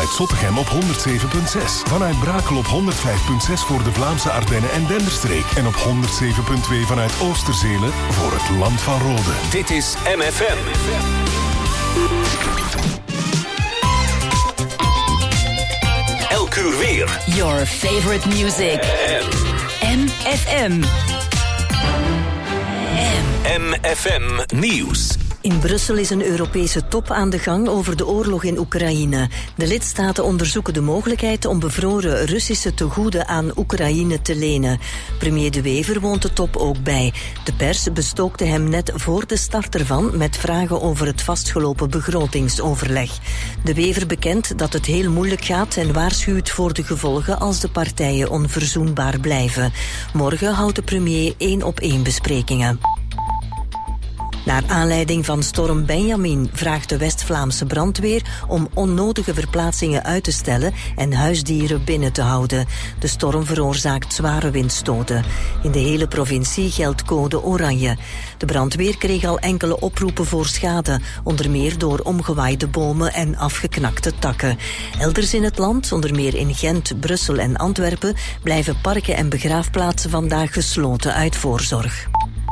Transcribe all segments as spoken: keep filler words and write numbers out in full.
vanuit Zottegem op honderd zeven komma zes. Vanuit Brakel op honderd vijf komma zes voor de Vlaamse Ardennen en Denderstreek. En op honderd zeven komma twee vanuit Oosterzele voor het Land van Rode. Dit is M F M. Elk uur weer. Your favorite music. M F M. M F M Nieuws. In Brussel is een Europese top aan de gang over de oorlog in Oekraïne. De lidstaten onderzoeken de mogelijkheid om bevroren Russische tegoeden aan Oekraïne te lenen. Premier De Wever woont de top ook bij. De pers bestookte hem net voor de start ervan met vragen over het vastgelopen begrotingsoverleg. De Wever bekent dat het heel moeilijk gaat en waarschuwt voor de gevolgen als de partijen onverzoenbaar blijven. Morgen houdt de premier één op één besprekingen. Naar aanleiding van storm Benjamin vraagt de West-Vlaamse brandweer om onnodige verplaatsingen uit te stellen en huisdieren binnen te houden. De storm veroorzaakt zware windstoten. In de hele provincie geldt code oranje. De brandweer kreeg al enkele oproepen voor schade, onder meer door omgewaaide bomen en afgeknakte takken. Elders in het land, onder meer in Gent, Brussel en Antwerpen, blijven parken en begraafplaatsen vandaag gesloten uit voorzorg.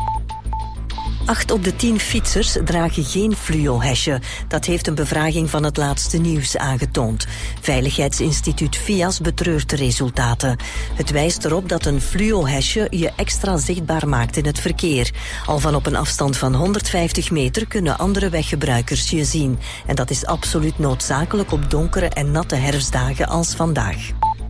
Acht op de tien fietsers dragen geen fluo-hesje. Dat heeft een bevraging van het laatste nieuws aangetoond. Veiligheidsinstituut V I A S betreurt de resultaten. Het wijst erop dat een fluo-hesje je extra zichtbaar maakt in het verkeer. Al van op een afstand van honderdvijftig meter kunnen andere weggebruikers je zien. En dat is absoluut noodzakelijk op donkere en natte herfstdagen als vandaag.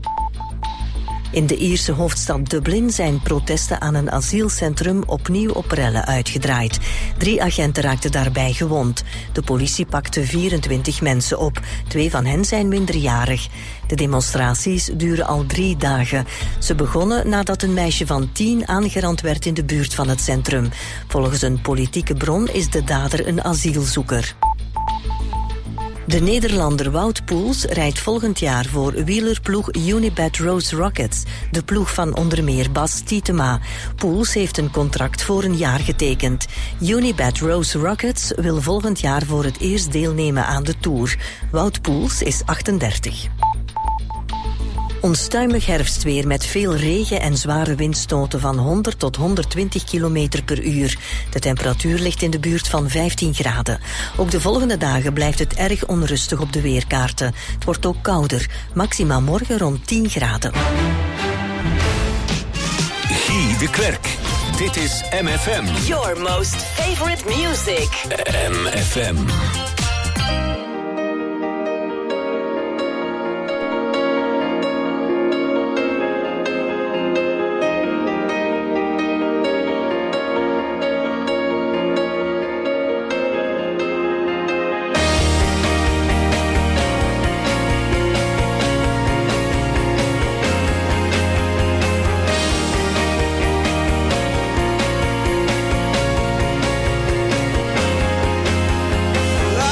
In de Ierse hoofdstad Dublin zijn protesten aan een asielcentrum opnieuw op rellen uitgedraaid. Drie agenten raakten daarbij gewond. De politie pakte vierentwintig mensen op. Twee van hen zijn minderjarig. De demonstraties duren al drie dagen. Ze begonnen nadat een meisje van tien aangerand werd in de buurt van het centrum. Volgens een politieke bron is de dader een asielzoeker. De Nederlander Wout Poels rijdt volgend jaar voor wielerploeg Unibet Rose Rockets, de ploeg van onder meer Bas Tietema. Poels heeft een contract voor een jaar getekend. Unibet Rose Rockets wil volgend jaar voor het eerst deelnemen aan de Tour. Wout Poels is achtendertig. Onstuimig herfstweer met veel regen en zware windstoten van honderd tot honderdtwintig kilometer per uur. De temperatuur ligt in de buurt van vijftien graden. Ook de volgende dagen blijft het erg onrustig op de weerkaarten. Het wordt ook kouder. Maxima morgen rond tien graden. Guy de Klerk. Dit is M F M. Your most favorite music. M F M. I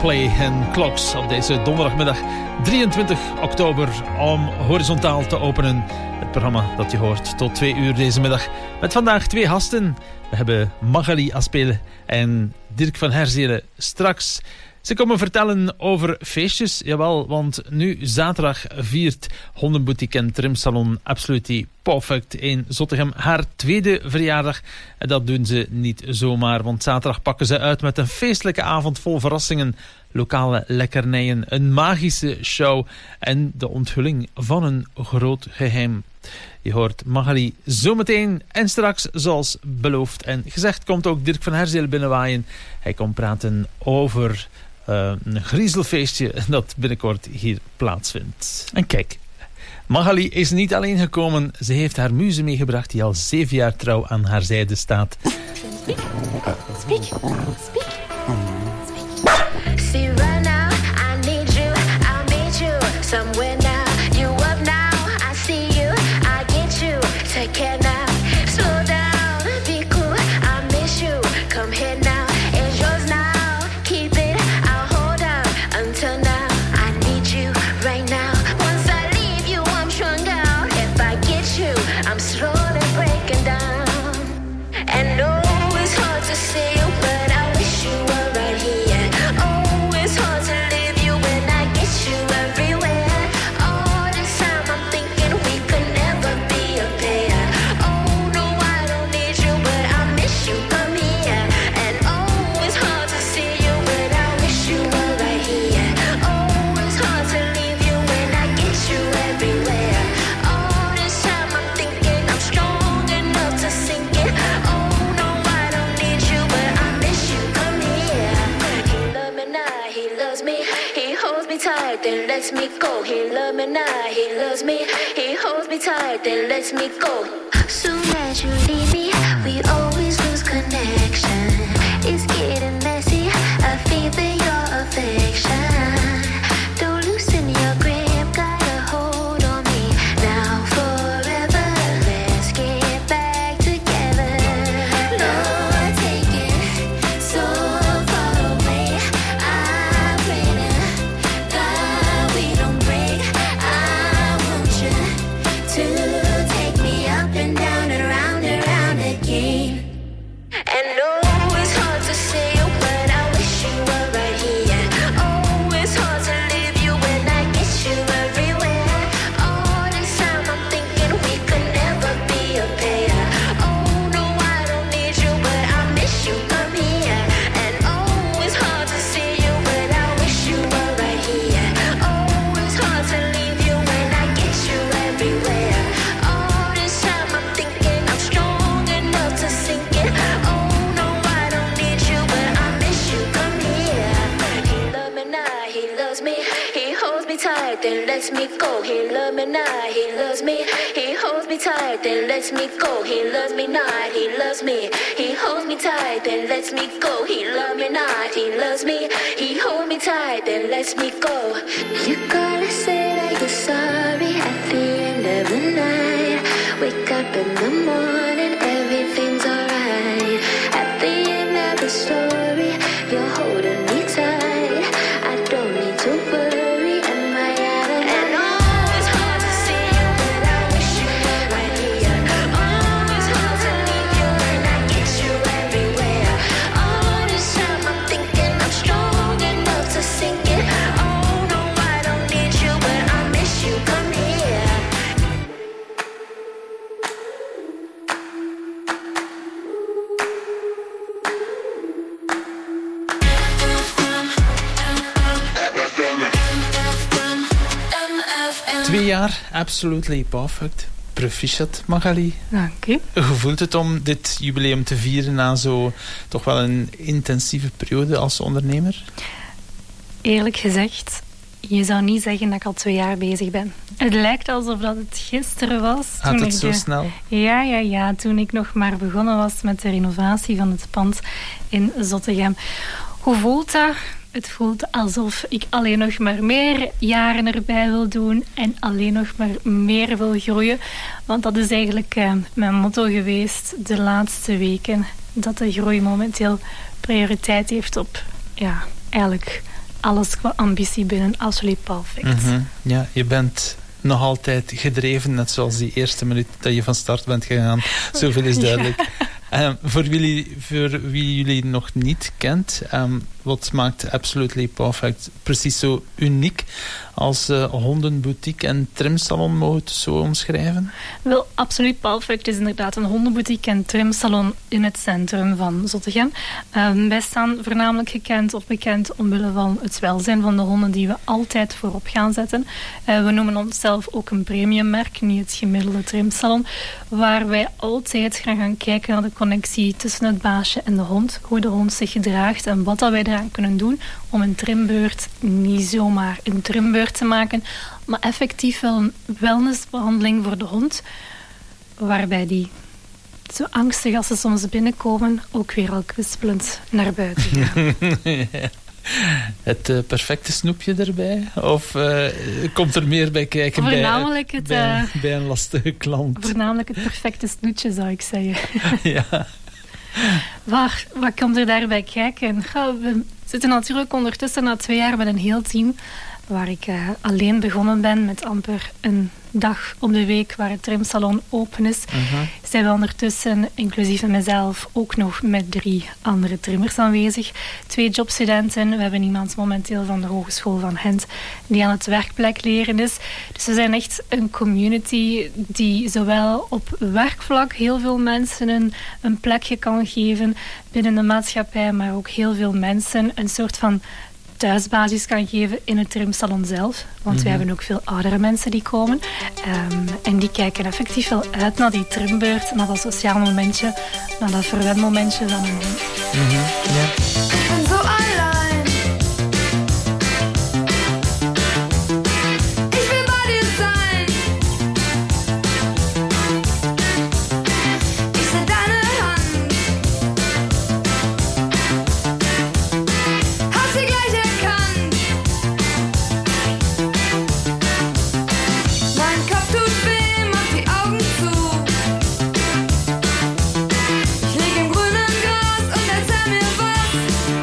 Coldplay en Clocks op deze donderdagmiddag drieëntwintig oktober om horizontaal te openen. Het programma dat je hoort tot twee uur deze middag. Met vandaag twee gasten. We hebben Magali Aspel en Dirk van Herzelen straks. Ze komen vertellen over feestjes, jawel, want nu zaterdag viert hondenboutique en trimsalon Absolutie Perfect in Zottegem haar tweede verjaardag. En dat doen ze niet zomaar, want zaterdag pakken ze uit met een feestelijke avond vol verrassingen, lokale lekkernijen, een magische show en de onthulling van een groot geheim. Je hoort Magali zometeen en straks, zoals beloofd en gezegd, komt ook Dirk van Herzelen binnenwaaien. Hij komt praten over Uh, een griezelfeestje dat binnenkort hier plaatsvindt. En kijk, Magali is niet alleen gekomen. Ze heeft haar muze meegebracht die al zeven jaar trouw aan haar zijde staat. Speak. Speak. Speak. See right now, I need you. I meet you somewhere now. You up now, I see you. I get you. Take care now. Slow down, be cool. I miss you. Come here now. It's yours now. Until now, I need you right now. Once I leave you, I'm strung out. If I get you, I'm slowly breaking down. And oh, it's hard to see you, but I wish you were right here. Oh, it's hard to leave you when I get you everywhere. All this time I'm thinking we could never be a pair. Oh, no, I don't need you, but I miss you, come here. And oh, it's hard to see you, but I wish you were right here. Tight, then lets me go. He loves me now, he loves me. He holds me tight, then lets me go. Soon as you leave me, we always lose connection. It's getting messy, I feel for your affection. Don't loosen your grip, got a hold on me. Now forever, let's get back together. Lord, take it so far away. I pray that we don't break. I want you to take me up and down and around and around again. And no, it's hard to see you, but I wish you were right here. Oh, it's hard to leave you when I get you everywhere. All this time I'm thinking we could never be a pair. Oh, no, I don't need you, but I miss you, come here. And oh, it's hard to see you, but I wish you were right here. Oh, it's hard to leave you when I get you everywhere. All this time I'm thinking I'm strong enough to sink it. Oh, no, I don't need you, but I miss you, come here. He loves me now, he loves me. He holds me tight, then lets me go. He loves me now, he loves me. He holds me tight, then lets me go. He loves me not, he loves me. He holds me tight, then lets me go. He loves me not, he loves me. He holds me tight, then lets me go. You gotta say that you're sorry at the end of the night. Wake up in the morning, everything's alright. At the end of the story, you're holding me tight. I don't need to worry, am I out of and oh, it's hard to see you, but I wish you were right here. Oh, it's hard to leave you when I get you everywhere. All this time I'm thinking I'm strong enough to sink it. Oh, no, I don't need you, but I miss you, come here. Twee jaar, Absolutely Perfect. Proficiat, Magali. Dank u. Hoe voelt het om dit jubileum te vieren na zo toch wel een intensieve periode als ondernemer? Eerlijk gezegd, je zou niet zeggen dat ik al twee jaar bezig ben. Het lijkt alsof dat het gisteren was. Gaat toen het ik zo de... snel? Ja, ja, ja. Toen ik nog maar begonnen was met de renovatie van het pand in Zottegem. Hoe voelt dat? Het voelt alsof ik alleen nog maar meer jaren erbij wil doen en alleen nog maar meer wil groeien. Want dat is eigenlijk uh, mijn motto geweest de laatste weken. Dat de groei momenteel prioriteit heeft op ja, eigenlijk alles qua ambitie binnen Absoluut Perfect. Mm-hmm. Ja, je bent nog altijd gedreven, net zoals die eerste minuut dat je van start bent gegaan. Zoveel is duidelijk. Ja. Um, voor, wie, voor wie jullie nog niet kent, um, wat maakt Absolutely Perfect precies zo uniek als uh, hondenboutique en trimsalon, mogen we het zo omschrijven? Wel, Absoluut Perfect is inderdaad een hondenboutique en trimsalon in het centrum van Zottegem. Um, wij staan voornamelijk gekend of bekend omwille van het welzijn van de honden die we altijd voorop gaan zetten. Uh, we noemen onszelf ook een premiummerk, niet het gemiddelde trimsalon, waar wij altijd gaan, gaan kijken naar de connectie tussen het baasje en de hond, hoe de hond zich gedraagt en wat dat wij eraan kunnen doen om een trimbeurt niet zomaar een trimbeurt te maken, maar effectief wel een wellnessbehandeling voor de hond, waarbij die zo angstig als ze soms binnenkomen ook weer al kwispelend naar buiten gaan. Ja. Het uh, perfecte snoepje erbij? Of uh, komt er meer bij kijken bij, het, bij, uh, bij een lastige klant? Voornamelijk het perfecte snoetje, zou ik zeggen. Ja. Waar, wat komt er daarbij kijken? Ja, we zitten natuurlijk ondertussen na twee jaar met een heel team, waar ik uh, alleen begonnen ben met amper een dag op de week waar het trimsalon open is. Uh-huh. Zijn we ondertussen, inclusief mezelf, ook nog met drie andere trimmers aanwezig. Twee jobstudenten. We hebben iemand momenteel van de Hogeschool van Gent die aan het werkplek leren is. Dus we zijn echt een community die zowel op werkvlak heel veel mensen een, een plekje kan geven binnen de maatschappij, maar ook heel veel mensen een soort van thuisbasis kan geven in het trimsalon zelf. Want mm-hmm. we hebben ook veel oudere mensen die komen. Um, en die kijken effectief wel uit naar die trimbeurt, naar dat sociaal momentje, naar dat verwenmomentje van een hond. Mm-hmm. Ja. Ik ben zo allein. Ik wil bij dir zijn. Ik zet deine Hand. Hab sie gleich erkannt. Mein Kopf tut weh, mach die Augen zu. Ich lieg im grünen Gras und erzähl mir was.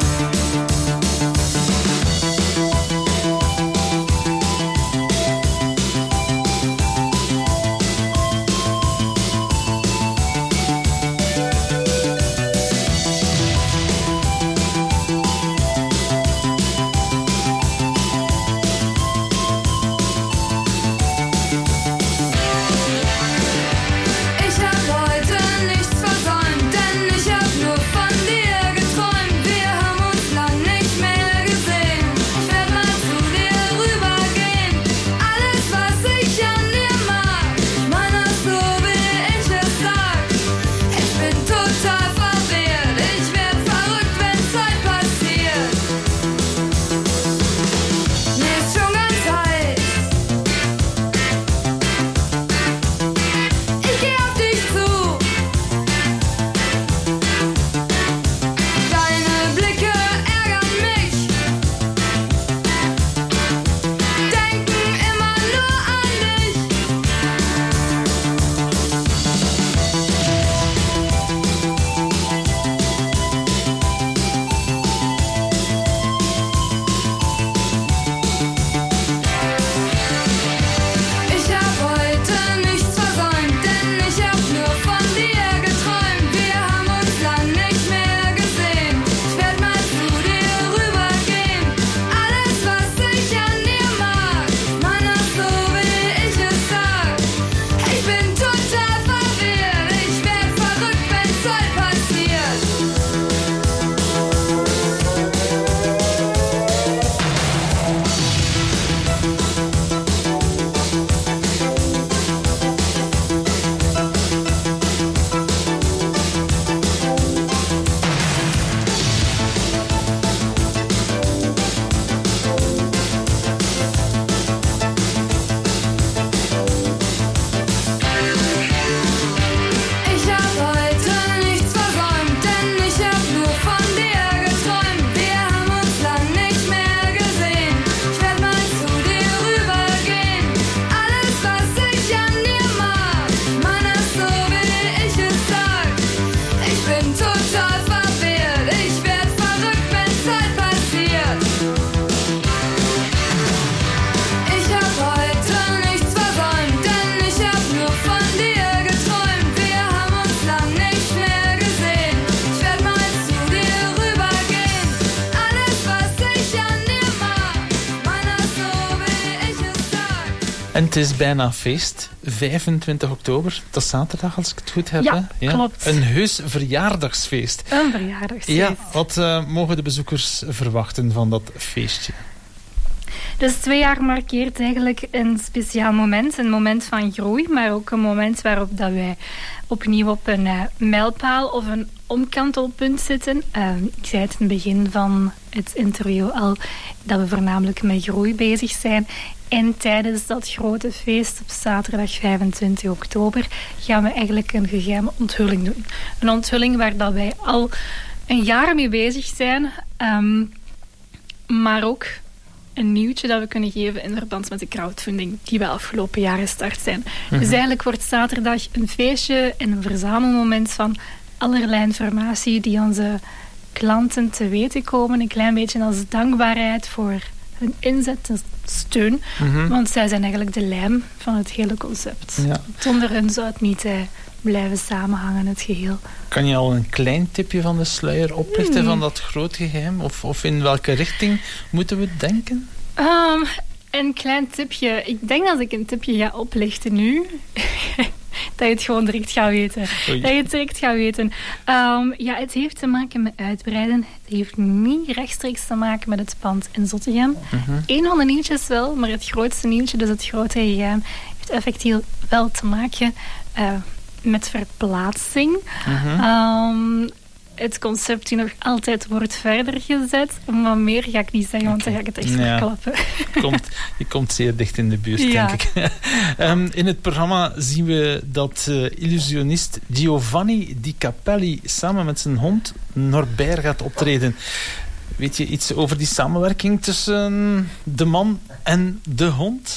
En het is bijna feest. vijfentwintig oktober, dat is zaterdag als ik het goed heb. Ja, hè? Ja, klopt. Een heus verjaardagsfeest. Een verjaardagsfeest. Ja, wat uh, mogen de bezoekers verwachten van dat feestje? Dus twee jaar markeert eigenlijk een speciaal moment. Een moment van groei, maar ook een moment waarop dat wij opnieuw op een uh, mijlpaal of een omkantelpunt zitten. Uh, ik zei het in het begin van het interview al, dat we voornamelijk met groei bezig zijn. En tijdens dat grote feest op zaterdag vijfentwintig oktober gaan we eigenlijk een geheime onthulling doen. Een onthulling waar dat wij al een jaar mee bezig zijn, um, maar ook een nieuwtje dat we kunnen geven in verband met de crowdfunding die we afgelopen jaar gestart zijn. Mm-hmm. Dus eigenlijk wordt zaterdag een feestje en een verzamelmoment van allerlei informatie die onze klanten te weten komen. Een klein beetje als dankbaarheid voor hun inzet en steun. Mm-hmm. Want zij zijn eigenlijk de lijm van het hele concept. Ja. Zonder hen zou het niet eh, blijven samenhangen, het geheel. Kan je al een klein tipje van de sluier oplichten hmm. van dat groot geheim? Of, of in welke richting moeten we denken? Um, een klein tipje. Ik denk dat ik een tipje ga oplichten nu. Dat je het gewoon direct gaat weten. Oei. Dat je het direct gaat weten. Um, ja, het heeft te maken met uitbreiden. Het heeft niet rechtstreeks te maken met het pand in Zottegem. Uh-huh. Eén van de nieuwtjes wel, maar het grootste nieuwtje, dus het grote geheim, heeft effectief wel te maken uh, met verplaatsing. Uh-huh. Um, het concept die nog altijd wordt verder gezet. Maar meer ga ik niet zeggen, want okay. Dan ga ik het echt ja. verklappen. Komt, je komt zeer dicht in de buurt, ja. denk ik. um, in het programma zien we dat uh, illusionist Giovanni Di Capelli samen met zijn hond Norbert gaat optreden. Weet je iets over die samenwerking tussen de man en de hond?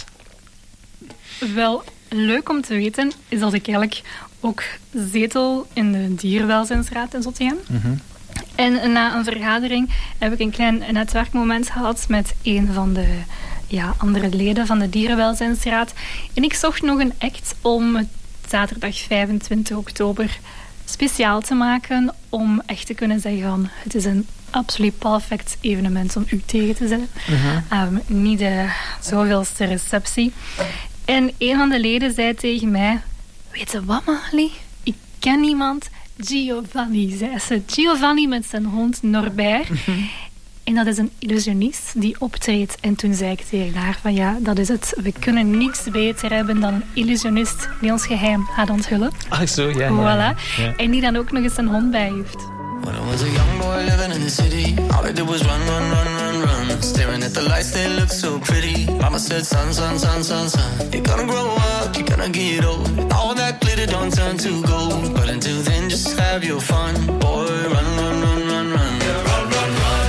Wel, leuk om te weten is dat ik eigenlijk ook zetel in de Dierenwelzijnsraad in Zottegem. Mm-hmm. En na een vergadering heb ik een klein netwerkmoment gehad met een van de ja, andere leden van de Dierenwelzijnsraad. En ik zocht nog een act om het zaterdag vijfentwintig oktober speciaal te maken. Om echt te kunnen zeggen van het is een absoluut perfect evenement om u tegen te zetten. Mm-hmm. Um, niet de zoveelste receptie. En een van de leden zei tegen mij: weet je wat, Magali? Ik ken iemand, Giovanni, zei ze. Giovanni met zijn hond Norbert. Mm-hmm. En dat is een illusionist die optreedt. En toen zei ik tegen haar van ja, dat is het. We kunnen niks beter hebben dan een illusionist die ons geheim gaat onthullen. Ach zo, ja. Voilà. Ja, ja. En die dan ook nog eens een hond bij heeft. When I was a young boy living in the city, all I did was run, run, run, run, run. Staring at the lights, they look so pretty. Mama said, son, son, son, son, son, you're gonna grow up, you're gonna get old. All that glitter don't turn to gold. But until then, just have your fun. Boy, run, run, run, run, run. Yeah, run, run, run.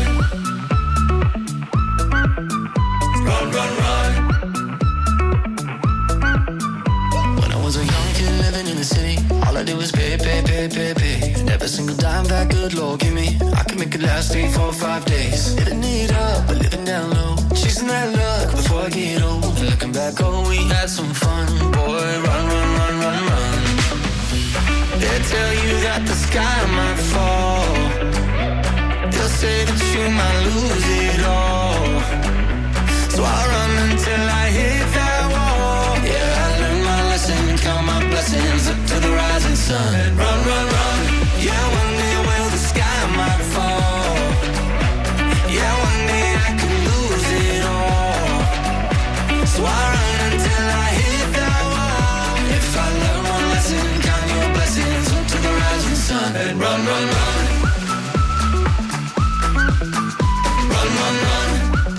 Run, run, run. When I was a young kid living in the city, all I did was pay, pay, pay, pay, pay. And every single dime that good Lord give me, I can make it last three, four, five days. Living it up, but living down low. Chasing that luck before I get old. And looking back, oh, we had some fun. Boy, run, run, run, run, run. They tell you that the sky might fall. They'll say that you might lose it all. So I run until I hit that wall. Yeah, I learned my lesson, count my blessings up to the rising sun. And run, run, run. Yeah, one day will the sky might fall. Yeah, one day I could lose it all. So I run until I hit that wall. If I learn one lesson, count your blessings up to the rising sun. And run, run, run. Run, run, run.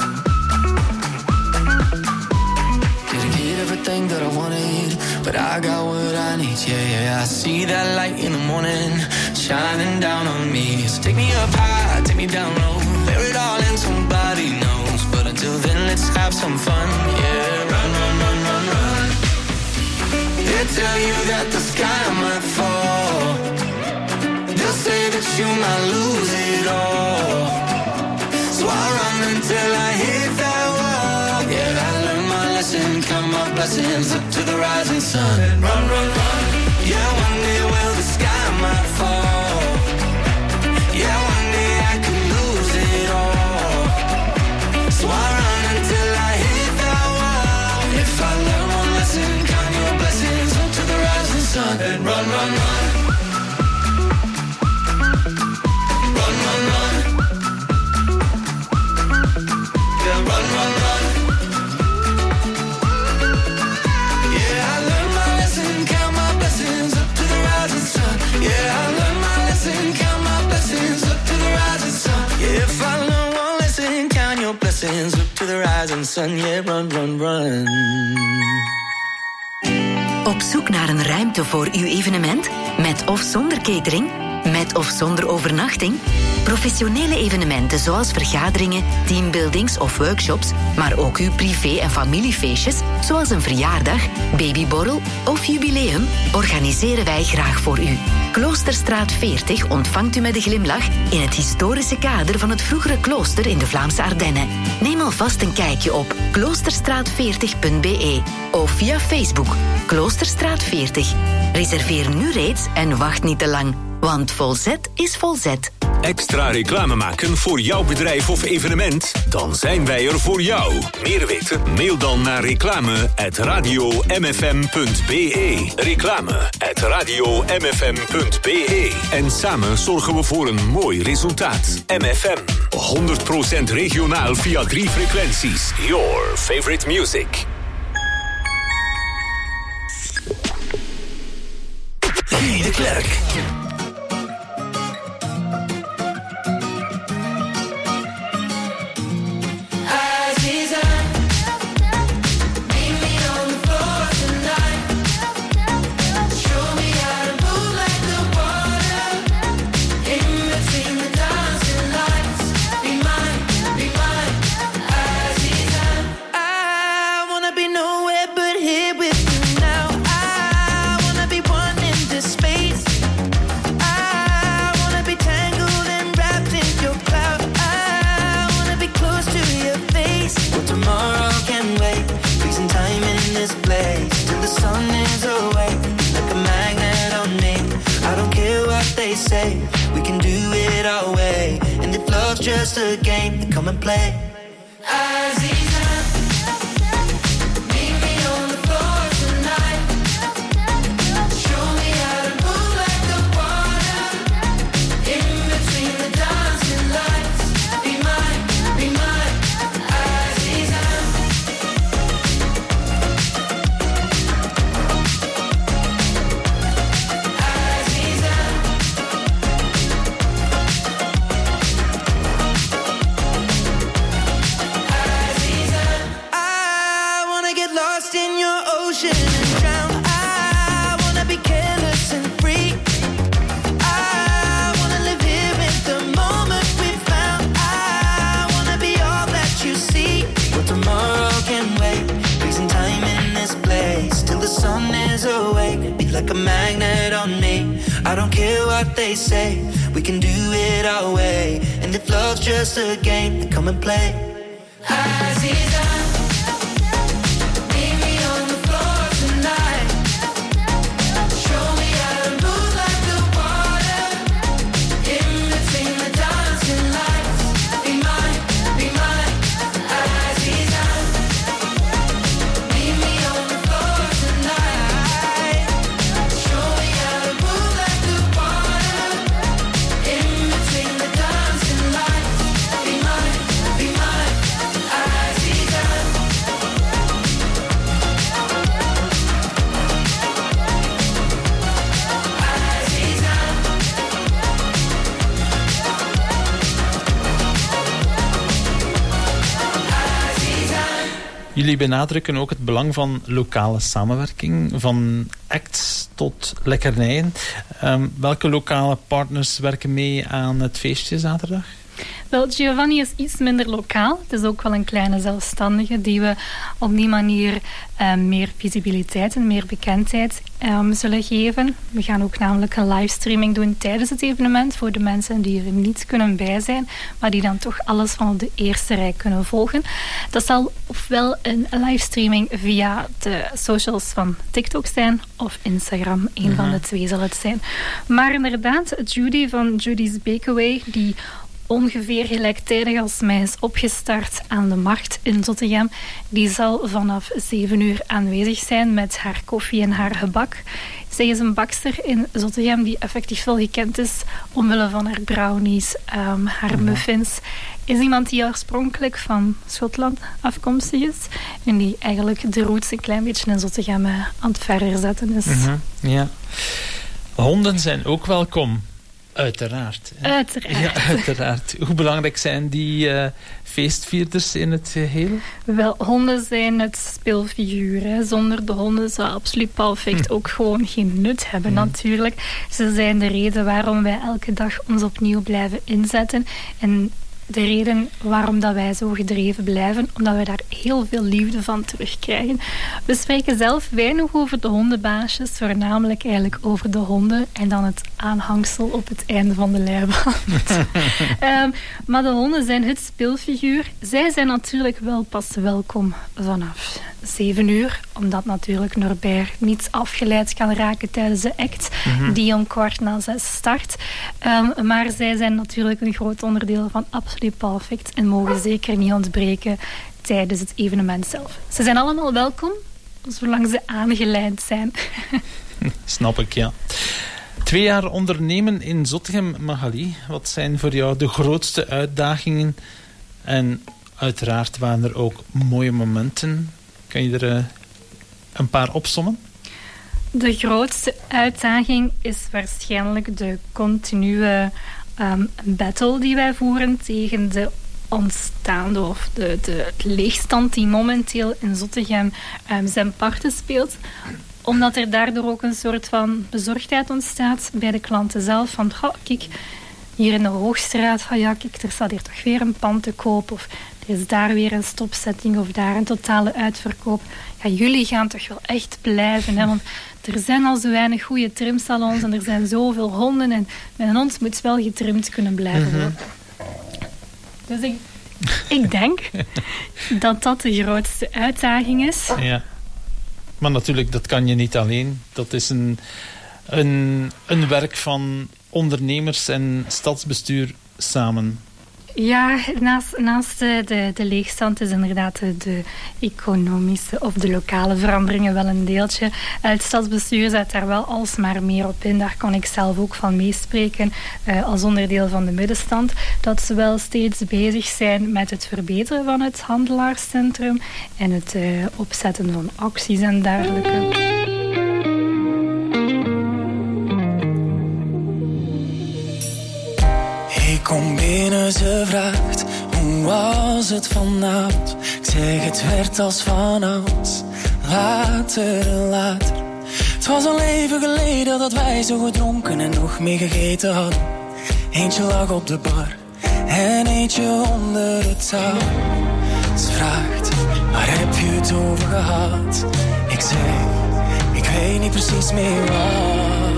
Didn't get everything that I wanted, but I got what I need, yeah, yeah. I see that light in the morning, shining down on me. So take me up high, take me down low, bear it all in, somebody knows. But until then, let's have some fun, yeah. Run, run, run, run, run. They tell you that the sky might fall. They'll say that you might lose it all. So I run until I hit that wall. Yeah, I learned my lesson, count my blessings up to the rising sun. And run, run, run. Yeah, one day will the sky might fall. Yeah, one day I could lose it all. So I run until I hit that wall. If I learn one said, run, run, run. Run, run, run. Yeah, run, run, run. Yeah, I learned my lesson, count my blessings up to the rising sun. Yeah, I learned my lesson, count my blessings up to the rising sun. Yeah, if I learn one lesson, count your blessings up to the rising sun. Yeah, run, run, run. Op zoek naar een ruimte voor uw evenement? Met of zonder catering? Met of zonder overnachting? Professionele evenementen zoals vergaderingen, teambuildings of workshops, maar ook uw privé- en familiefeestjes, zoals een verjaardag, babyborrel of jubileum, organiseren wij graag voor u. Kloosterstraat veertig ontvangt u met een glimlach in het historische kader van het vroegere klooster in de Vlaamse Ardennen. Neem alvast een kijkje op kloosterstraat veertig punt b e of via Facebook Kloosterstraat veertig. Reserveer nu reeds en wacht niet te lang, want volzet is volzet. Extra reclame maken voor jouw bedrijf of evenement? Dan zijn wij er voor jou. Meer weten? Mail dan naar reclame at radio m f m punt b e. Reclame at radio m f m punt b e. En samen zorgen we voor een mooi resultaat. M F M, honderd procent regionaal via drie frequenties. Your favorite music. Guy de Klerk. We can do it our way, and if love's just a game, then come and play. Aziza, meet me on the floor tonight. Show me how to move like the water in between the dancing lights. Be mine, be mine, Aziza. Like a magnet on me. I don't care what they say. We can do it our way. And if love's just a game, then come and play. Aziza, meet me on the floor tonight. Show me how to move like the water in between the dancing lights. Be mine, be mine, Aziza. Meet me on the floor tonight. Jullie benadrukken ook het belang van lokale samenwerking, van acts tot lekkernijen. Um, welke lokale partners werken mee aan het feestje zaterdag? Wel, Giovanni is iets minder lokaal. Het is ook wel een kleine zelfstandige die we op die manier uh, meer visibiliteit en meer bekendheid um, zullen geven. We gaan ook namelijk een livestreaming doen tijdens het evenement voor de mensen die er niet kunnen bij zijn, maar die dan toch alles van op de eerste rij kunnen volgen. Dat zal ofwel een livestreaming via de socials van TikTok zijn of Instagram. Een mm-hmm. van de twee zal het zijn. Maar inderdaad, Judy van Judy's Bakeaway, die ongeveer gelijktijdig als mij is opgestart aan de markt in Zottegem. Die zal vanaf zeven uur aanwezig zijn met haar koffie en haar gebak. Zij is een bakster in Zottegem die effectief wel gekend is omwille van haar brownies, um, haar muffins. Is iemand die oorspronkelijk van Schotland afkomstig is en die eigenlijk de roots een klein beetje in Zottegem uh, aan het verder zetten is. Mm-hmm, ja. Honden zijn ook welkom. Uiteraard. Hè? Uiteraard. Ja, uiteraard. Hoe belangrijk zijn die uh, feestvierders in het geheel? Wel, honden zijn het speelfiguur. Hè. Zonder de honden zou absoluut Perfect hm. ook gewoon geen nut hebben, hm. natuurlijk. Ze zijn de reden waarom wij elke dag ons opnieuw blijven inzetten. En de reden waarom dat wij zo gedreven blijven, omdat wij daar heel veel liefde van terugkrijgen. We spreken zelf weinig over de hondenbaasjes, voornamelijk eigenlijk over de honden en dan het aanhangsel op het einde van de leiband. um, maar de honden zijn het speelfiguur. Zij zijn natuurlijk wel pas welkom vanaf zeven uur, omdat natuurlijk Norbert niet afgeleid kan raken tijdens de act, mm-hmm. die om kwart na zes start. Um, maar zij zijn natuurlijk een groot onderdeel van Absoluut Perfect en mogen zeker niet ontbreken tijdens het evenement zelf. Ze zijn allemaal welkom, zolang ze aangeleid zijn. Snap ik, ja. Twee jaar ondernemen in Zottegem, Magali. Wat zijn voor jou de grootste uitdagingen? En uiteraard waren er ook mooie momenten. Kan je er uh, een paar opsommen? De grootste uitdaging is waarschijnlijk de continue um, battle die wij voeren tegen de ontstaande of de, de, de leegstand die momenteel in Zottegem um, zijn parten speelt. Omdat er daardoor ook een soort van bezorgdheid ontstaat bij de klanten zelf. Van, oh, kijk, hier in de Hoogstraat, oh ja, kijk, er staat hier toch weer een pand te koop. Of er is daar weer een stopzetting of daar een totale uitverkoop. Ja, jullie gaan toch wel echt blijven, hè? Want er zijn al zo weinig goede trimsalons en er zijn zoveel honden en mijn hond moet wel getrimd kunnen blijven worden. Mm-hmm. Dus ik, ik denk dat dat de grootste uitdaging is. Ja. Maar natuurlijk, dat kan je niet alleen. Dat is een, een, een werk van ondernemers en stadsbestuur samen. Ja, naast, naast de, de, de leegstand is inderdaad de, de economische of de lokale veranderingen wel een deeltje. Het stadsbestuur zet daar wel alsmaar meer op in. Daar kan ik zelf ook van meespreken uh, als onderdeel van de middenstand. Dat ze wel steeds bezig zijn met het verbeteren van het handelaarscentrum en het uh, opzetten van acties en dergelijke. Ik kom binnen, ze vraagt, hoe was het vanavond? Ik zeg, het werd als vanouds, later en later. Het was al even geleden dat wij zo gedronken en nog meer gegeten hadden. Eentje lag op de bar en eentje onder het touw. Ze vraagt, waar heb je het over gehad? Ik zeg, ik weet niet precies meer wat.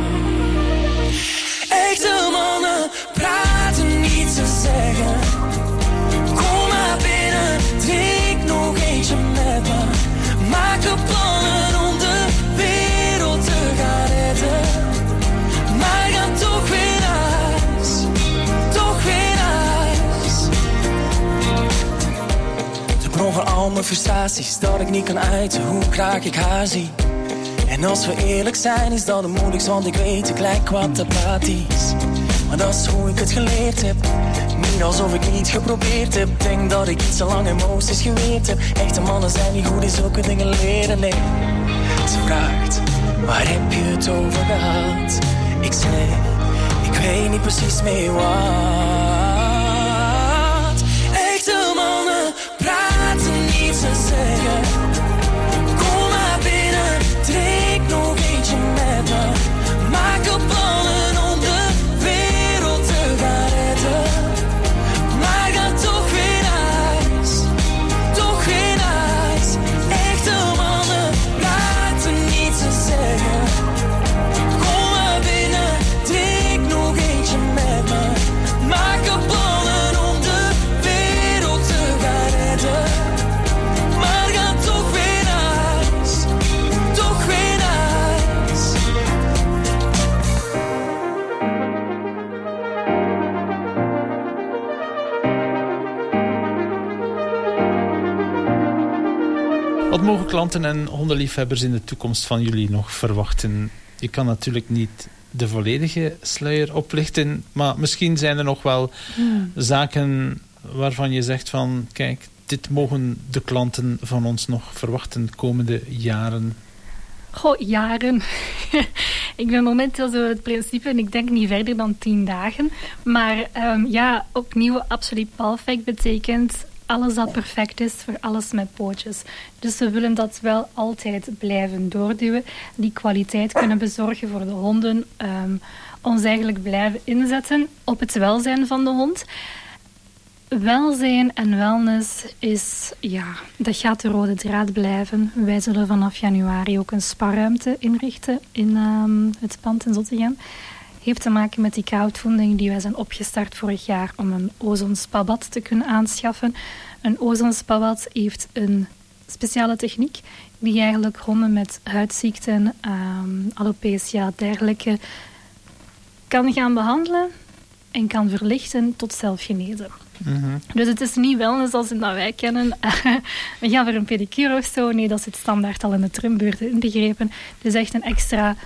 Echte mannen praten niet, ze zeggen, kom maar binnen, drink nog eentje met me. Maak er plannen om de wereld te gaan redden. Maar ga toch weer naar huis, toch weer naar huis. De bron van al mijn frustraties, dat ik niet kan uiten hoe graag ik haar zie. En als we eerlijk zijn is dat het moeilijkst, want ik weet ik lijk wat apathisch. Maar dat is hoe ik het geleerd heb. Niet alsof ik niet geprobeerd heb. Denk dat ik iets te lang emoties geweerd heb. Echte mannen zijn niet goed in zulke dingen leren, nee. Ze vraagt, waar heb je het over gehad? Ik zeg, ik weet niet precies meer wat. Echte mannen praten niet, ze zeggen, kom maar binnen, drink nog eentje met me. Maak er plannen om de wereld te gaan redden. Maar ga toch weer naar huis, toch weer naar huis. Echte mannen praten niet, ze zeggen, kom maar binnen, drink nog eentje met me. Maak er plannen om de wereld te gaan redden. Maar ga mogen klanten en hondenliefhebbers in de toekomst van jullie nog verwachten? Je kan natuurlijk niet de volledige sluier oplichten, maar misschien zijn er nog wel hmm. zaken waarvan je zegt van, kijk, dit mogen de klanten van ons nog verwachten de komende jaren. Goh, jaren. Ik ben momenteel zo het principe, en ik denk niet verder dan tien dagen. Maar um, ja, opnieuw absoluut perfect betekent alles dat perfect is voor alles met pootjes. Dus we willen dat wel altijd blijven doorduwen. Die kwaliteit kunnen bezorgen voor de honden. Um, ons eigenlijk blijven inzetten op het welzijn van de hond. Welzijn en wellness is, ja, dat gaat de rode draad blijven. Wij zullen vanaf januari ook een sparruimte inrichten in um, het pand in Zottegem. Heeft te maken met die crowdfunding die wij zijn opgestart vorig jaar om een ozonspabad te kunnen aanschaffen. Een ozonspabad heeft een speciale techniek die eigenlijk honden met huidziekten, um, alopecia, dergelijke kan gaan behandelen en kan verlichten tot zelfgenezen. Mm-hmm. Dus het is niet wellness als in dat wij kennen. We gaan voor een pedicure of zo. Nee, dat zit standaard al in de trimbeurten inbegrepen. Het is echt een extra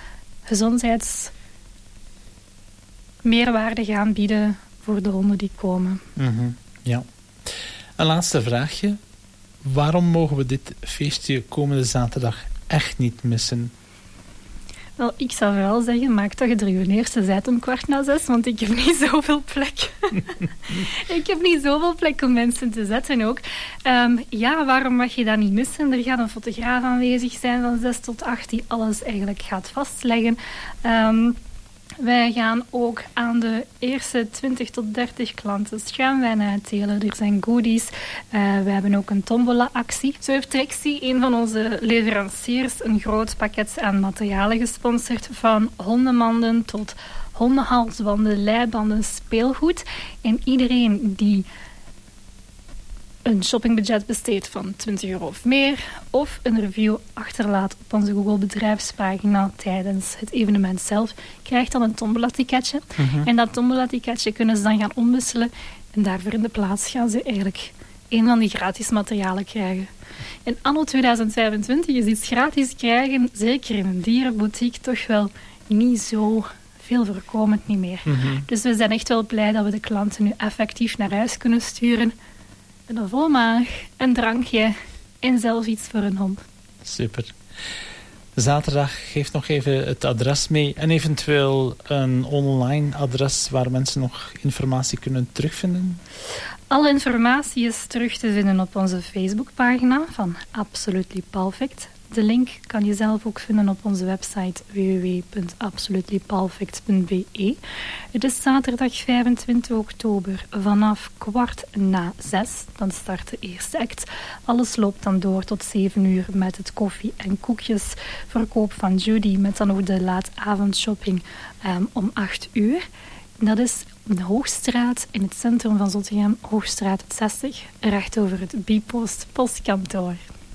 gezondheidsmeerwaarde gaan bieden voor de honden die komen. Mm-hmm. Ja. Een laatste vraagje. Waarom mogen we dit feestje komende zaterdag echt niet missen? Wel, ik zou wel zeggen, maak dat je er je eerste zijt om kwart na zes, want ik heb niet zoveel plek. Ik heb niet zoveel plek om mensen te zetten ook. Um, ja, waarom mag je dat niet missen? Er gaat een fotograaf aanwezig zijn van zes tot acht die alles eigenlijk gaat vastleggen. Um, Wij gaan ook aan de eerste twintig tot dertig klanten schuimwijnen uitdelen. Er zijn goodies. Uh, we hebben ook een tombola-actie. Zo heeft Trixie, een van onze leveranciers, een groot pakket aan materialen gesponsord. Van hondenmanden tot hondenhalsbanden, leibanden, speelgoed. En iedereen die een shoppingbudget besteedt van twintig euro of meer, of een review achterlaat op onze Google bedrijfspagina tijdens het evenement zelf, krijgt dan een tombola-ticketje. Mm-hmm. En dat tombola-ticketje kunnen ze dan gaan omwisselen en daarvoor in de plaats gaan ze eigenlijk een van die gratis materialen krijgen. En anno tweeduizend vijfentwintig is iets gratis krijgen, zeker in een dierenboutique, toch wel niet zo veel voorkomend niet meer. Mm-hmm. Dus we zijn echt wel blij dat we de klanten nu effectief naar huis kunnen sturen. Een volle maag, een drankje en zelfs iets voor een hond. Super. Zaterdag, geef nog even het adres mee en eventueel een online adres waar mensen nog informatie kunnen terugvinden. Alle informatie is terug te vinden op onze Facebookpagina van Absolutely Perfect. De link kan je zelf ook vinden op onze website w w w punt absolutely perfect punt b e. Het is zaterdag vijfentwintig oktober vanaf kwart na zes. Dan start de eerste act. Alles loopt dan door tot zeven uur met het koffie- en koekjesverkoop van Judy. Met dan ook de laatavondshopping um, om acht uur. Dat is in de Hoogstraat in het centrum van Zottegem, Hoogstraat zestig, recht over het Bipost postkantoor.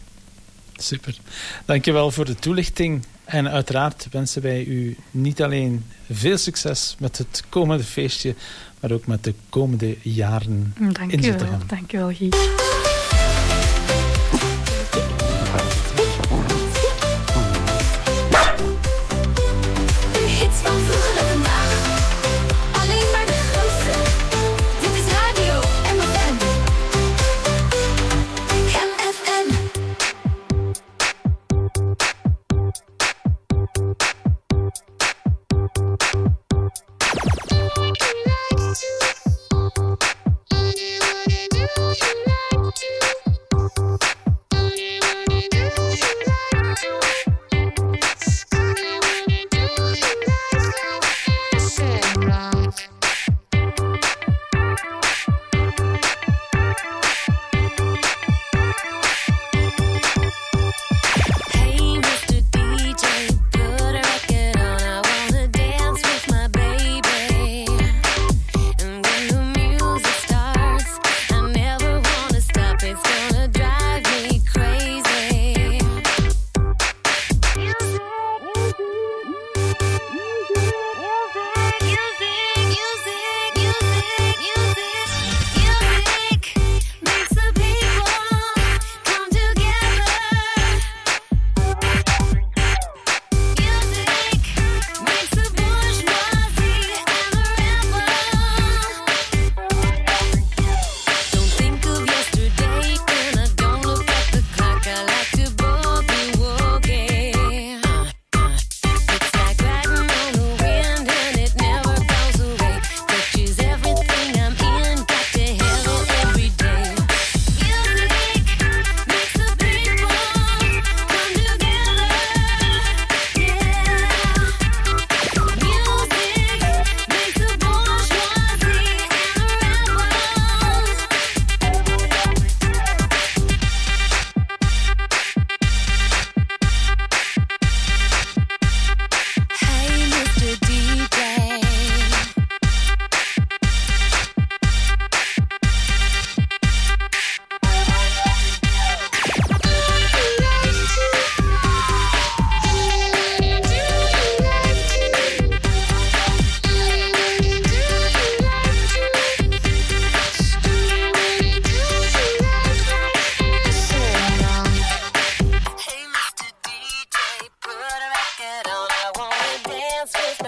Super. Dankjewel voor de toelichting. En uiteraard wensen wij u niet alleen veel succes met het komende feestje, maar ook met de komende jaren Dank in u Zottegem. wel. Dank u wel, Guy. Tonight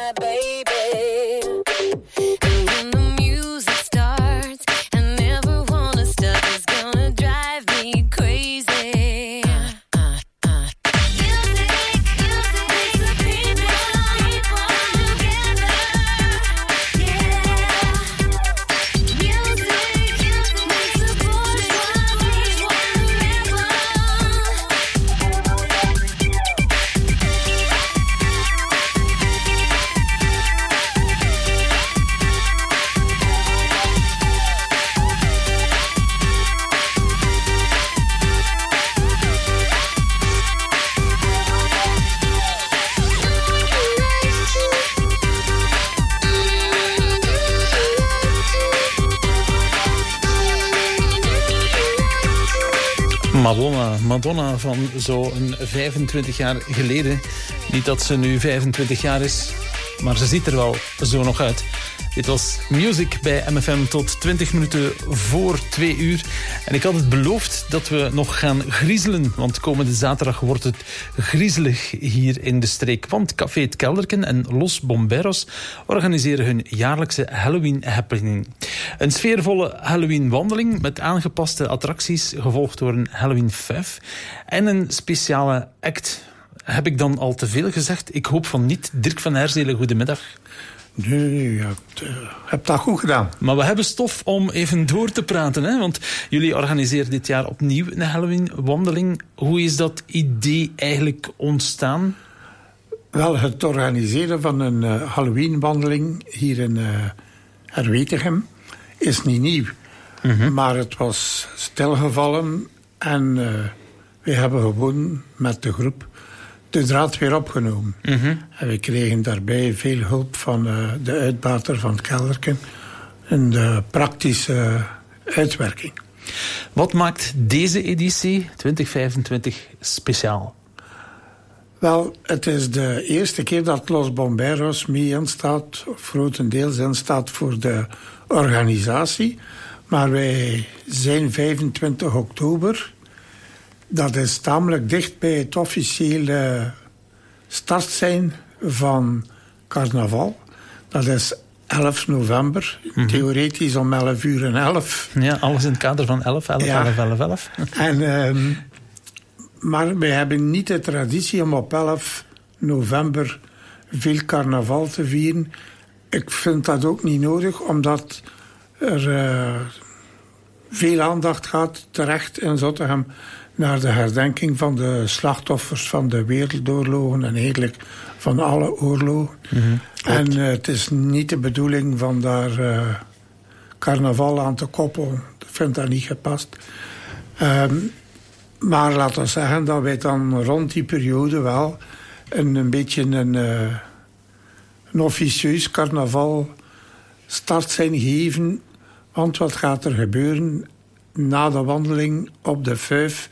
my baby. And when the music starts, I never wanna stop. It's gonna drive me crazy. Madonna, Madonna van zo'n vijfentwintig jaar geleden. Niet dat ze nu vijfentwintig jaar is, maar ze ziet er wel zo nog uit. Dit was Music bij M F M tot twintig minuten voor twee uur. En ik had het beloofd dat we nog gaan griezelen, want komende zaterdag wordt het griezelig hier in de streek. Want Café Het Kelderken en Los Bomberos organiseren hun jaarlijkse Halloween-happening. Een sfeervolle Halloween-wandeling met aangepaste attracties, gevolgd door een Halloween-fuif en een speciale act. Heb ik dan al te veel gezegd? Ik hoop van niet. Dirk van Herzelen, goedemiddag. Nee, nee, je hebt, uh, hebt dat goed gedaan. Maar we hebben stof om even door te praten, hè? Want jullie organiseren dit jaar opnieuw een Halloween-wandeling. Hoe is dat idee eigenlijk ontstaan? Wel, het organiseren van een uh, Halloween-wandeling hier in uh, Herwetegem is niet nieuw. Mm-hmm. Maar het was stilgevallen en uh, we hebben gewoon met de groep de draad weer opgenomen. Mm-hmm. En we kregen daarbij veel hulp van uh, de uitbater van het Kelderken en de praktische uitwerking. Wat maakt deze editie twintig vijfentwintig speciaal? Wel, het is de eerste keer dat Los Bomberos mee instaat, of grotendeels instaat voor de organisatie. Maar wij zijn vijfentwintig oktober... Dat is tamelijk dicht bij het officiële start zijn van carnaval. Dat is elf november, mm-hmm. Theoretisch om elf uur en elf. Ja, alles in het kader van elf, elf, ja. elf, elf, elf. En, um, maar wij hebben niet de traditie om op elf november veel carnaval te vieren. Ik vind dat ook niet nodig, omdat er uh, veel aandacht gaat terecht in Zottegem naar de herdenking van de slachtoffers van de wereldoorlogen en eigenlijk van alle oorlogen. Mm-hmm. En uh, het is niet de bedoeling van daar uh, carnaval aan te koppelen. Ik vind dat niet gepast. Um, maar laten we zeggen dat wij dan rond die periode wel een, een beetje een, uh, een officieus carnaval start zijn gegeven. Want wat gaat er gebeuren na de wandeling op de Fuif?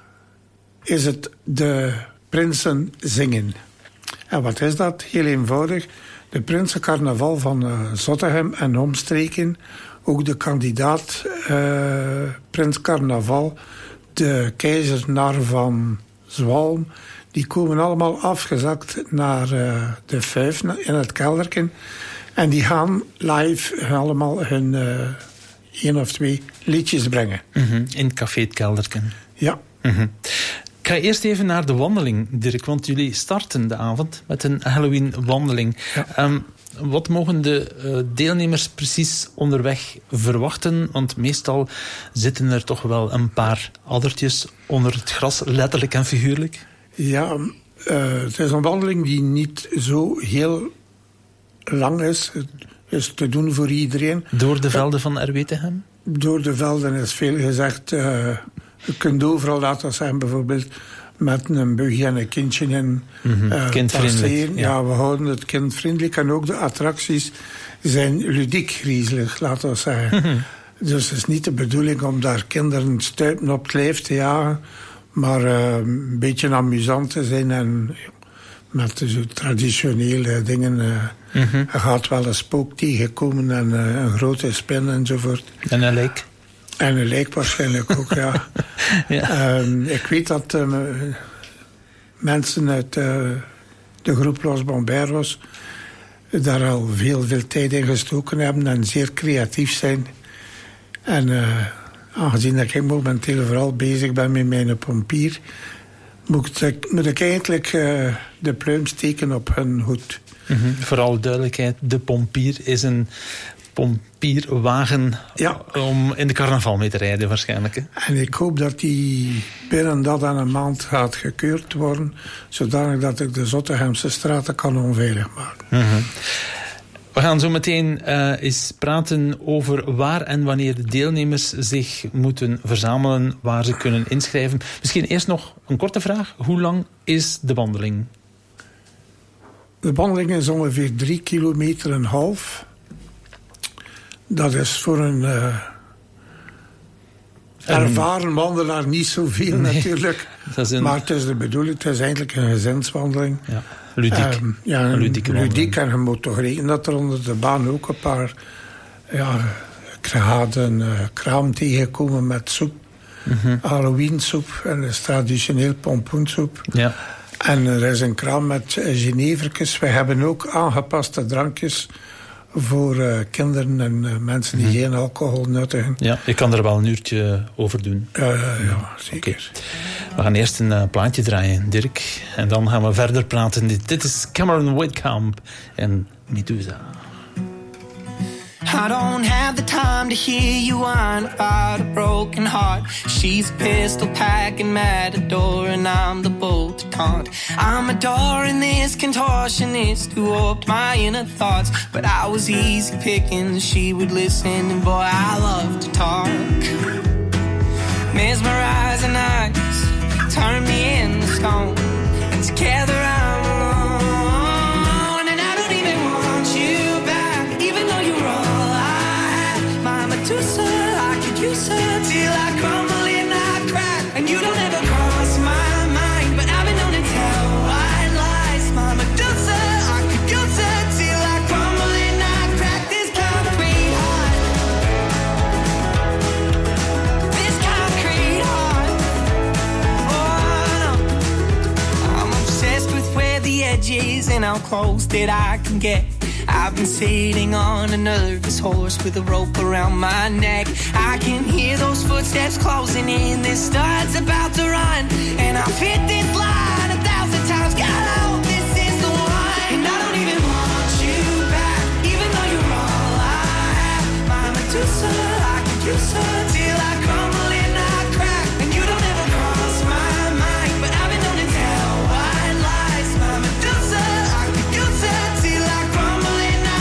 Is het de prinsen zingen. En wat is dat? Heel eenvoudig. De Prinsencarnaval van uh, Zottegem en omstreken. Ook de kandidaat uh, Prins Carnaval, de keizernar van Zwalm, die komen allemaal afgezakt naar uh, de Fuif in het Kelderken. En die gaan live allemaal hun uh, één of twee liedjes brengen. Mm-hmm. In het Café Het Kelderken. Ja. Mm-hmm. Ik ga eerst even naar de wandeling, Dirk, want jullie starten de avond met een Halloween-wandeling. Ja. Um, wat mogen de uh, deelnemers precies onderweg verwachten? Want meestal zitten er toch wel een paar addertjes onder het gras, letterlijk en figuurlijk. Ja, uh, het is een wandeling die niet zo heel lang is. Het is te doen voor iedereen. Door de velden van Herwetegem? Door de velden is veel gezegd. Uh, je kunt overal laten zijn, bijvoorbeeld met een buggy en een kindje in. Mm-hmm. Uh, kindvriendelijk. Ja. ja, we houden het kindvriendelijk. En ook de attracties zijn ludiek griezelig, laten we zeggen. Mm-hmm. Dus het is niet de bedoeling om daar kinderen stuipen op het lijf te jagen, maar uh, een beetje amusant te zijn en met zo traditionele dingen. Uh, mm-hmm. Er gaat wel een spook tegenkomen en uh, een grote spin enzovoort. En een lijk. En een lijk waarschijnlijk ook, ja. ja. Um, ik weet dat uh, mensen uit uh, de groep Los Bomberos daar al veel, veel tijd in gestoken hebben en zeer creatief zijn. En uh, aangezien dat ik momenteel vooral bezig ben met mijn pompier, moet ik, moet ik eigenlijk uh, de pluim steken op hun hoed. Mm-hmm. Vooral duidelijkheid, de pompier is een pompierwagen ja. om in de carnaval mee te rijden waarschijnlijk. Hè? En ik hoop dat die binnen dat aan een maand gaat gekeurd worden, zodanig dat ik de Zottegemse straten kan onveilig maken. Mm-hmm. We gaan zo meteen uh, eens praten over waar en wanneer de deelnemers zich moeten verzamelen, waar ze kunnen inschrijven. Misschien eerst nog een korte vraag. Hoe lang is de wandeling? De wandeling is ongeveer drie kilometer en een half. Dat is voor een uh, ervaren wandelaar niet zoveel nee, natuurlijk. Een... Maar het is de bedoeling, het is eigenlijk een gezinswandeling. Ja, ludiek. Um, ja, een, een ludieke ludiek en je moet toch rekenen dat er onder de baan ook een paar... Ja, ik ga een uh, kraam tegenkomen met soep. Mm-hmm. Halloween soep en dat is traditioneel pompoensoep. Ja. En er is een kraam met jenevertjes. We hebben ook aangepaste drankjes voor uh, kinderen en uh, mensen die mm-hmm. geen alcohol nuttigen. Ja, je kan er wel een uurtje over doen. Uh, ja, zeker. Okay. We gaan eerst een uh, plaatje draaien, Dirk. En dan gaan we verder praten. Dit, dit is Cameron Whitcomb en Medusa. I don't have the time to hear you whine about a broken heart. She's a pistol packing matador and I'm the bolt to taunt. I'm adoring this contortionist who warped my inner thoughts. But I was easy picking, she would listen and boy I love to talk. Mesmerizing eyes turn me into stone. And together I'm alone. And I don't even want you back, even though you're all Medusa, I could use her till I crumble and I crack. And you don't ever cross my mind, but I've been known to tell white lies. My Medusa, I could use her till I crumble and I crack. This concrete heart, this concrete heart. Oh no, I'm obsessed with where the edge is and how close that I can get. I've been sitting on a nervous horse with a rope around my neck. I can hear those footsteps closing in. This star's about to run, and I've hit this line a thousand times. God, I hope this is the one. And I don't even want you back, even though you're all I have. My Medusa, I could use her till I crumble and I crack. And you don't ever cross my mind, but I've been known to tell white lies. My Medusa, I could use her till I crumble.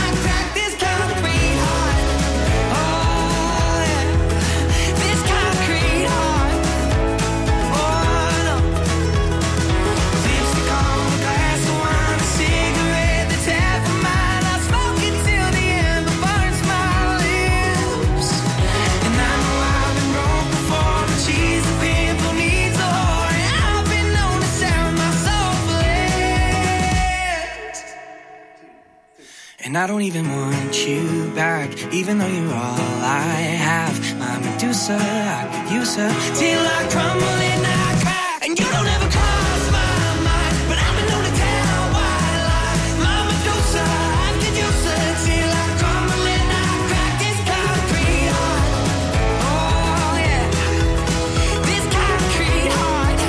And I don't even want you back, even though you're all I have. My Medusa, I could use her till I crumble and I crack. And you don't ever cross my mind, but I've been known to tell white lies. My Medusa, I could use her till I crumble and I crack. This concrete heart, oh yeah, this concrete heart,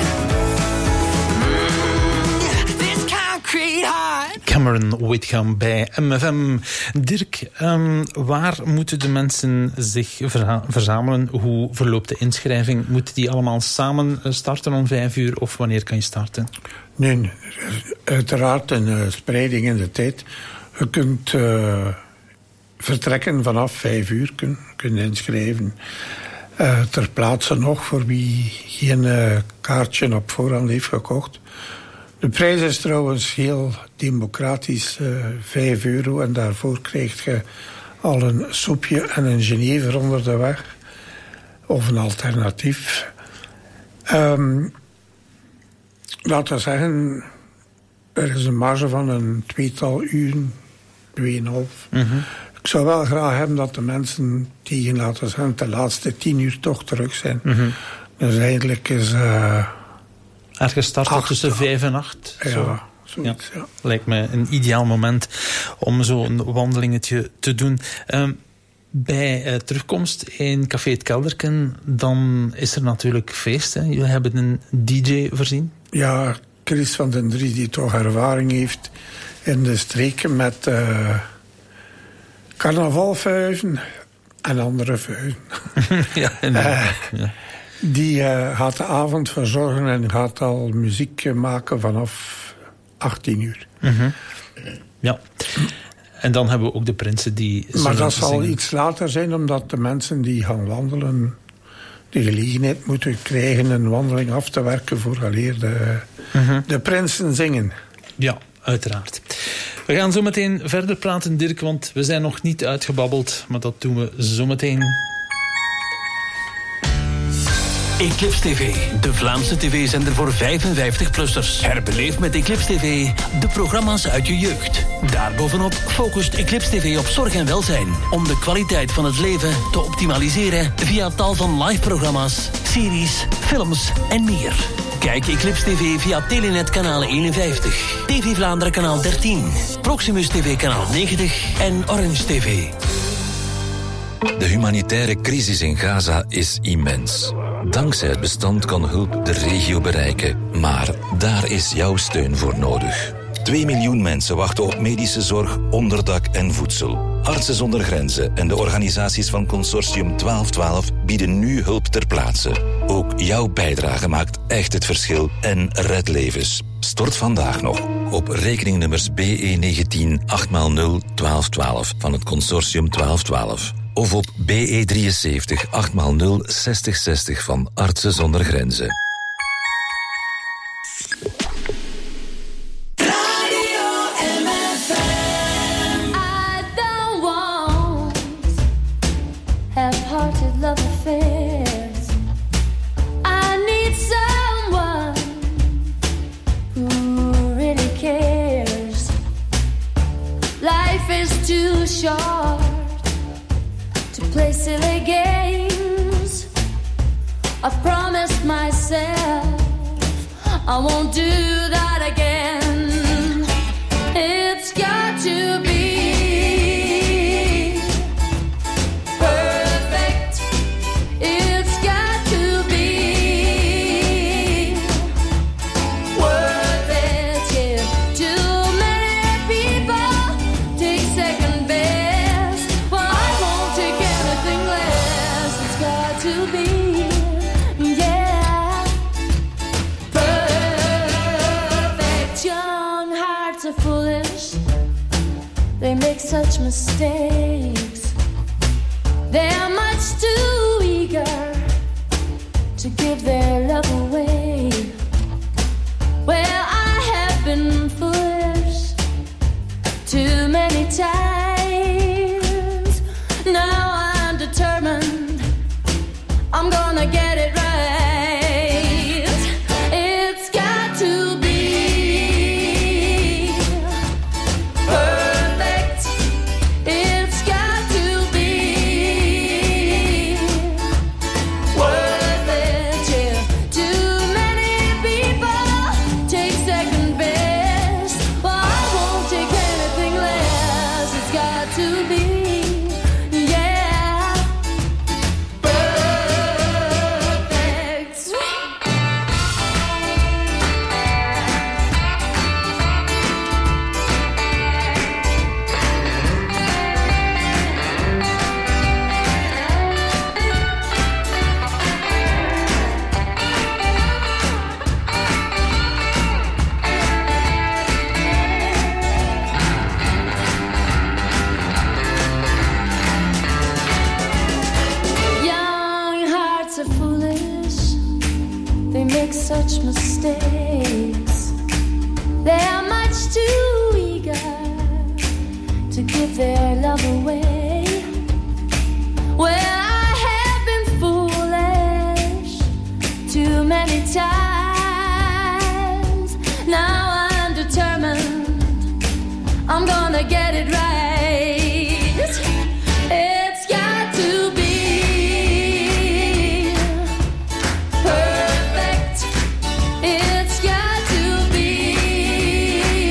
mm, this concrete heart. Cameron Whitcomb bij M F M. Dirk, um, waar moeten de mensen zich verza- verzamelen? Hoe verloopt de inschrijving? Moeten die allemaal samen starten om vijf uur of wanneer kan je starten? Nee, uiteraard een uh, spreiding in de tijd. Je kunt uh, vertrekken vanaf vijf uur, kun, kun inschrijven. Uh, ter plaatse nog voor wie geen uh, kaartje op voorhand heeft gekocht. De prijs is trouwens heel democratisch, uh, vijf euro. En daarvoor krijg je al een soepje en een Genever onder de weg. Of een alternatief. Um, laten we zeggen, er is een marge van een tweetal uren, tweeënhalf. Mm-hmm. Ik zou wel graag hebben dat de mensen tegen, laten we zeggen, de laatste tien uur toch terug zijn. Mm-hmm. Dus eigenlijk is... Uh, Ergens starten tussen vijf en acht. Ja, zo. zoiets, ja. Ja. Lijkt me een ideaal moment om zo'n wandelingetje te doen. Um, bij uh, terugkomst in Café Het Kelderken, dan is er natuurlijk feest. Hè? Jullie hebben een D J voorzien. Ja, Chris van den Drie, die toch ervaring heeft in de streken met uh, carnavalfuiven en andere vuiven. Ja, inderdaad. Uh, ja. Die uh, gaat de avond verzorgen en gaat al muziek maken vanaf achttien uur. Mm-hmm. Ja. En dan hebben we ook de prinsen die... Maar dat zal zingen. iets later zijn, omdat de mensen die gaan wandelen de gelegenheid moeten krijgen een wandeling af te werken vooraleer de, mm-hmm. de prinsen zingen. Ja, uiteraard. We gaan zo meteen verder praten, Dirk, want we zijn nog niet uitgebabbeld, maar dat doen we zo meteen. Eclipse T V, de Vlaamse tv-zender voor vijfenvijftig-plussers. Herbeleef met Eclipse T V de programma's uit je jeugd. Daarbovenop focust Eclipse T V op zorg en welzijn, om de kwaliteit van het leven te optimaliseren via tal van live-programma's, series, films en meer. Kijk Eclipse T V via Telenet kanaal eenenvijftig, T V Vlaanderen kanaal dertien, Proximus T V kanaal negentig en Orange T V. De humanitaire crisis in Gaza is immens. Dankzij het bestand kan hulp de regio bereiken. Maar daar is jouw steun voor nodig. Twee miljoen mensen wachten op medische zorg, onderdak en voedsel. Artsen zonder Grenzen en de organisaties van Consortium twaalf twaalf bieden nu hulp ter plaatse. Ook jouw bijdrage maakt echt het verschil en redt levens. Stort vandaag nog op rekeningnummers B E negentien acht nul nul twaalf twaalf van het Consortium twaalf twaalf. Of op B E drieënzeventig acht nul nul zestig zestig van Artsen zonder Grenzen. Half-hearted love affairs. I need someone who really cares. Life is too short to play silly games. I've promised myself I won't do that again. It's got to be perfect. It's got to be worth it. Yeah. Too many people take second best. Well, I won't take anything less. It's got to be, yeah, perfect. Young hearts are foolish. They make such mistakes. They're much too eager to give their love away. Well, I have been foolish too many times. Now I'm determined I'm gonna get it right. It's got to be perfect. It's got to be worth it. Yeah. Too many people take second best. Well, I won't take anything less. It's got to be, yeah, perfect. Young hearts are foolish. They make such mistakes. They're much too eager to give their love away. Well, I have been foolish too many times. Now I'm determined I'm gonna get it right. It's got to be perfect. It's got to be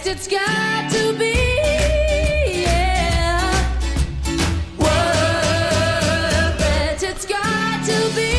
it's got to be. Yeah. Worth it, it's got to be.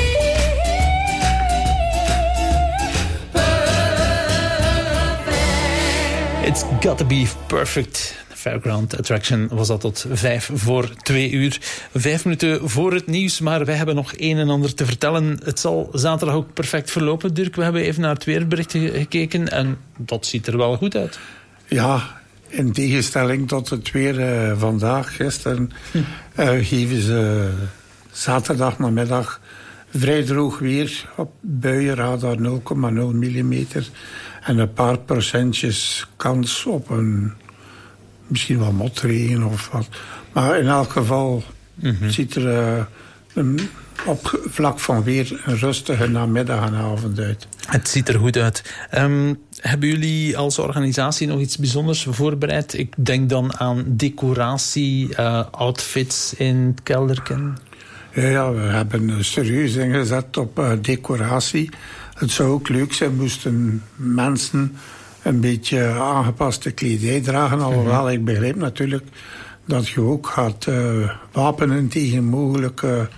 It's got to be perfect. Fairground Attraction was dat tot vijf voor twee uur. Vijf minuten voor het nieuws, maar wij hebben nog een en ander te vertellen. Het zal zaterdag ook perfect verlopen, Dirk. We hebben even naar het weerbericht gekeken en dat ziet er wel goed uit. Ja, in tegenstelling tot het weer uh, vandaag, gisteren, uh, geven ze zaterdag namiddag vrij droog weer op buienradar nul komma nul millimeter en een paar procentjes kans op een misschien wel motregen of wat. Maar in elk geval mm-hmm. ziet er uh, een, op vlak van weer een rustige namiddag en avond uit. Het ziet er goed uit. Um, hebben jullie als organisatie nog iets bijzonders voorbereid? Ik denk dan aan decoratie, uh, outfits in het kelderken. Ja, ja, we hebben serieus ingezet op uh, decoratie. Het zou ook leuk zijn moesten mensen een beetje aangepaste kledij dragen. Alhoewel, mm-hmm. ik begrijp natuurlijk dat je ook gaat uh, wapenen tegen mogelijke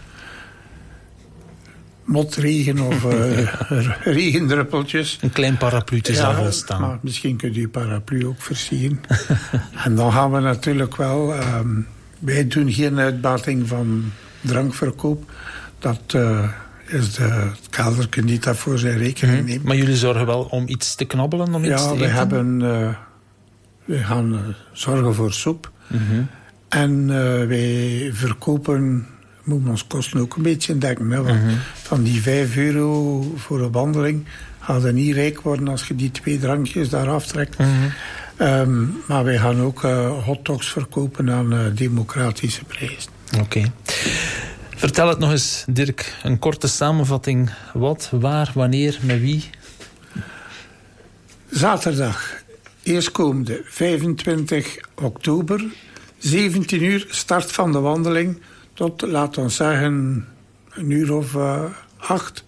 motregen of uh, regendruppeltjes. Een klein parapluutje zal wel staan. Maar misschien kun je die paraplu ook versieren. En dan gaan we natuurlijk wel... Um, wij doen geen uitbating van drankverkoop. Dat... Uh, is de, het kelderken niet dat voor zijn rekening neemt. Maar jullie zorgen wel om iets te knabbelen, om iets ja, te we eten? Hebben, uh, we gaan uh, zorgen voor soep. Mm-hmm. En uh, wij verkopen, moeten we ons kosten ook een beetje denken. Hè, want mm-hmm. van die vijf euro voor een wandeling gaat je niet rijk worden als je die twee drankjes daar aftrekt. Mm-hmm. Um, maar wij gaan ook uh, hotdogs verkopen aan uh, democratische prijzen. Oké. Okay. Vertel het nog eens, Dirk. Een korte samenvatting. Wat, waar, wanneer, met wie? Zaterdag, eerstkomende vijfentwintig oktober, zeventien uur, start van de wandeling tot, laten we zeggen, een uur of uh, acht.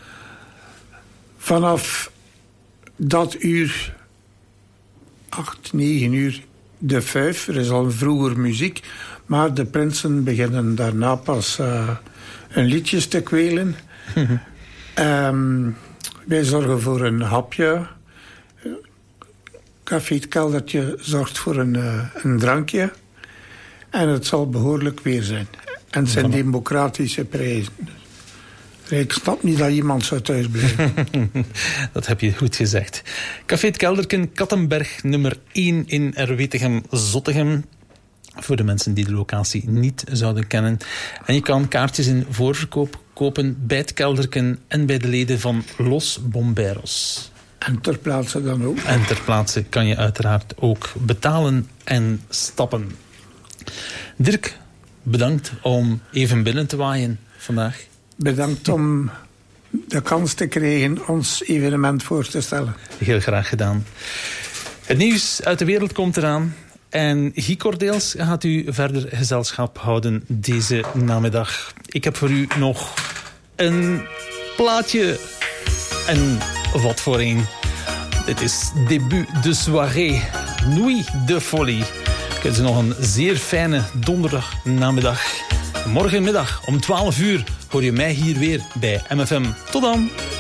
Vanaf dat uur, acht, negen uur, de vijf. Er is al vroeger muziek. Maar de prinsen beginnen daarna pas uh, een liedjes te kwelen. Mm-hmm. Um, wij zorgen voor een hapje. Café Het Keldertje zorgt voor een, uh, een drankje. En het zal behoorlijk weer zijn. En het zijn democratische prijzen. Ik snap niet dat iemand zou thuis blijven. Dat heb je goed gezegd. Café Het Kelderken, Kattenberg, nummer één in Erwetegem-Zottegem. Voor de mensen die de locatie niet zouden kennen. En je kan kaartjes in voorverkoop kopen bij het Kelderken en bij de leden van Los Bomberos. En ter plaatse dan ook. En ter plaatse kan je uiteraard ook betalen en stappen. Dirk, bedankt om even binnen te waaien vandaag. Bedankt om de kans te krijgen ons evenement voor te stellen. Heel graag gedaan. Het nieuws uit de wereld komt eraan. En Guy Cordeels gaat u verder gezelschap houden deze namiddag. Ik heb voor u nog een plaatje. En wat voor een. Dit is Début de Soirée. Nuit de Folie. Het is nog een zeer fijne donderdag namiddag. Morgenmiddag om twaalf uur hoor je mij hier weer bij M F M. Tot dan.